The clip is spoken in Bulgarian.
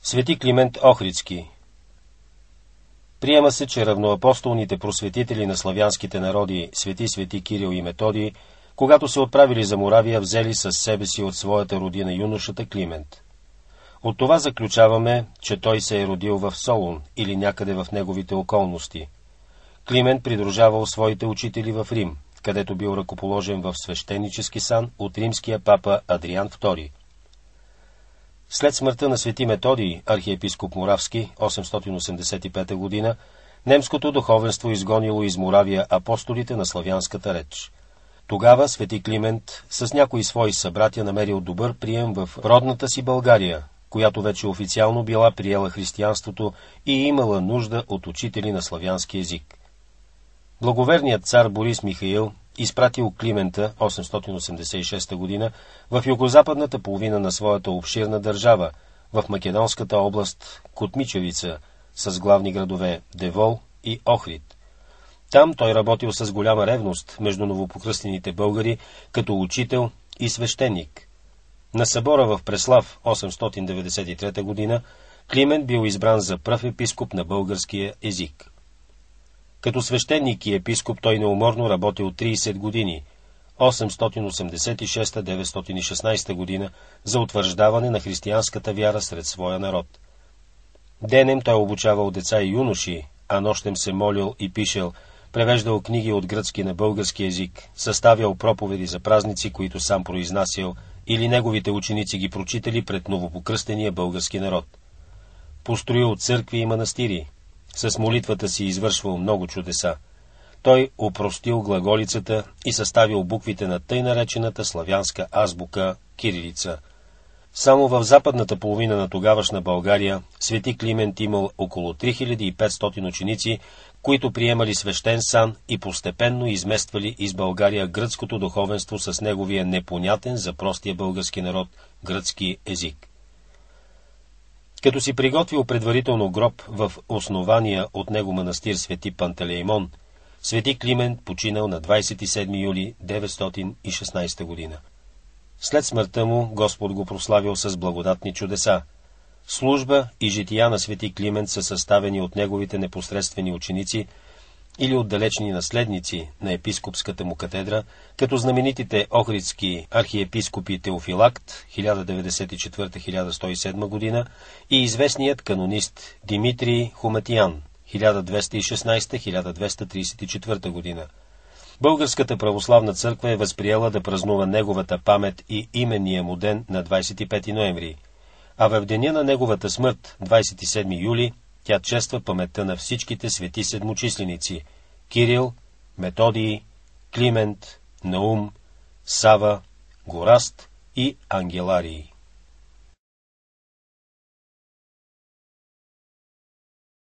Свети Климент Охридски. Приема се, че равноапостолните просветители на славянските народи, свети Кирил и Методий, когато се отправили за Моравия, взели със себе си от своята родина юношата Климент. От това заключаваме, че той се е родил в Солун или някъде в неговите околности. Климент придружавал своите учители в Рим, където бил ръкоположен в свещенически сан от римския папа Адриан II. След смъртта на свети Методий, архиепископ Моравски, 885 година, немското духовенство изгонило из Моравия апостолите на славянската реч. Тогава свети Климент с някои свои събратя намерил добър прием в родната си България, която вече официално била приела християнството и имала нужда от учители на славянски език. Благоверният цар Борис Михаил изпратил Климента 886 година в югозападната половина на своята обширна държава, в македонската област Кутмичевица, с главни градове Девол и Охрид. Там той работил с голяма ревност между новопокръстените българи, като учител и свещеник. На събора в Преслав 893 година Климент бил избран за пръв епископ на българския език. Като свещеник и епископ той неуморно работил 30 години, 886-916 година, за утвърждаване на християнската вяра сред своя народ. Денем той обучавал деца и юноши, а нощем се молил и пишел, превеждал книги от гръцки на български език, съставял проповеди за празници, които сам произнасял, или неговите ученици ги прочитали пред новопокръстения български народ. Построил църкви и манастири, с молитвата си извършвал много чудеса. Той опростил глаголицата и съставил буквите на тъй наречената славянска азбука кирилица. Само в западната половина на тогавашна България свети Климент имал около 3500 ученици, които приемали свещен сан и постепенно измествали из България гръцкото духовенство с неговия непонятен за простия български народ гръцки език. Като си приготвил предварително гроб в основания от него манастир свети Пантелеймон, свети Климент починал на 27 юли 916 година. След смъртта му Господ го прославил с благодатни чудеса. Служба и жития на свети Климент са съставени от неговите непосредствени ученици или от далечни наследници на епископската му катедра, като знаменитите охридски архиепископи Теофилакт 1094-1107 година и известният канонист Димитрий Хоматиян 1216-1234 година. Българската православна църква е възприела да празнува неговата памет и именния му ден на 25 ноември, а в деня на неговата смърт, 27 юли, тя чества паметта на всичките свети седмочисленици – Кирил, Методий, Климент, Наум, Сава, Гораст и Ангеларий.